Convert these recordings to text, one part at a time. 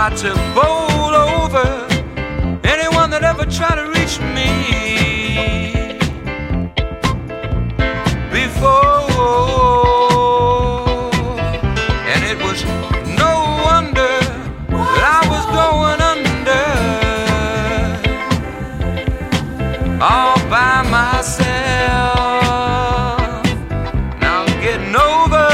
try to bowl over anyone that ever tried to reach me before. And it was no wonder that I was going under all by myself. Now I'm getting over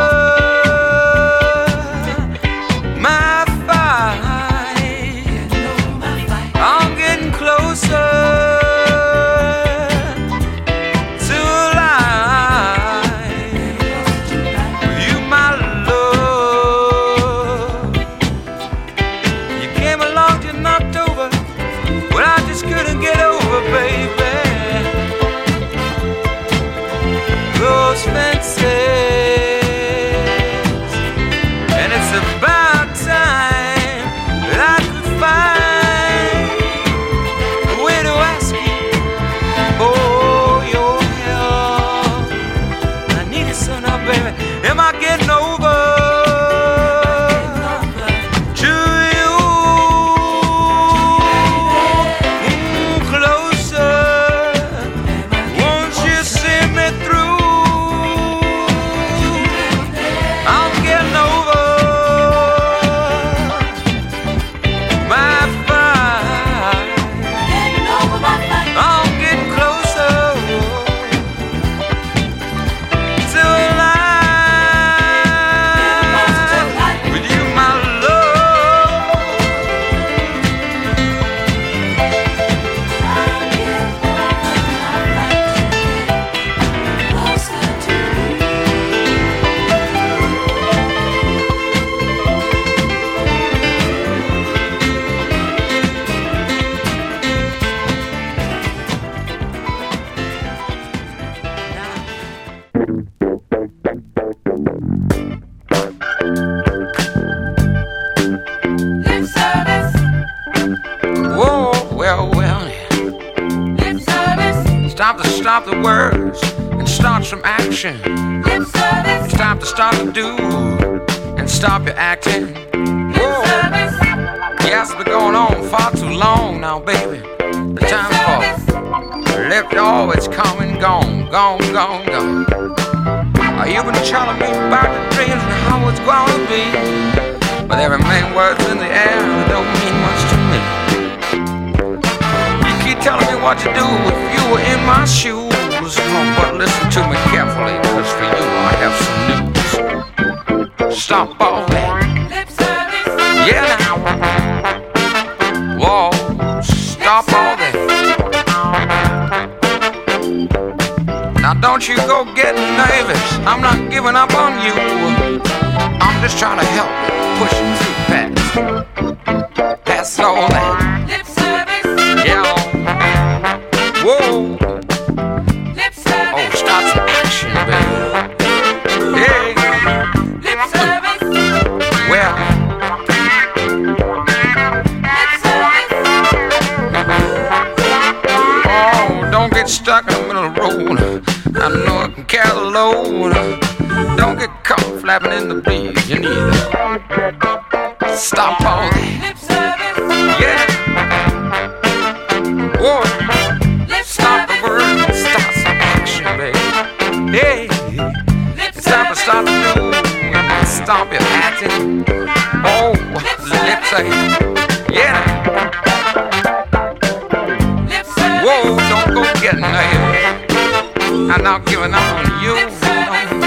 my fight. I'm getting closer to life with you, my love. You came along, you knocked over what I just couldn't get over, baby. Those fences, and it's about time that I could find a way to ask you for your help. I need it so now, baby. Am I getting over to you? Closer, won't you see me through? I'm getting over my fight. I'm getting closer to life with you, my love. Lip service, Whoa, well. lip service, Stop the words and start some action. lip service, It's time to start to do and stop your acting. lip Whoa. service, Yeah, it's been going on far too long now, baby. The time for left all it's come and gone. You've been telling me about the dreams and how it's gonna be, but there remain words in the air that don't mean much to me. You keep telling me what to do if you were in my shoes. Oh, but listen to me carefully, cause for you I have some news. Stop all that. lip service, Yeah, now. Whoa, stop all that. Now don't you go getting nervous. I'm not giving up on you. I'm just trying to help push you through past. That's all that. lip service, Yeah. Whoa. lip Oh, service, start some action, baby. Hey. lip service, Well. lip service, Oh, don't get stuck in the middle of the road. I know I can carry the load. Don't get caught flapping in the breeze. You need it. Stop all that. lip service, Yeah. Whoa. lip Stop the service, word and start some action, baby. Hey. lip It's time to service, start to do and stop your acting. Oh, lips say, yeah. lip service, Whoa, don't go getting nervous. I'm not giving up on you. lip service,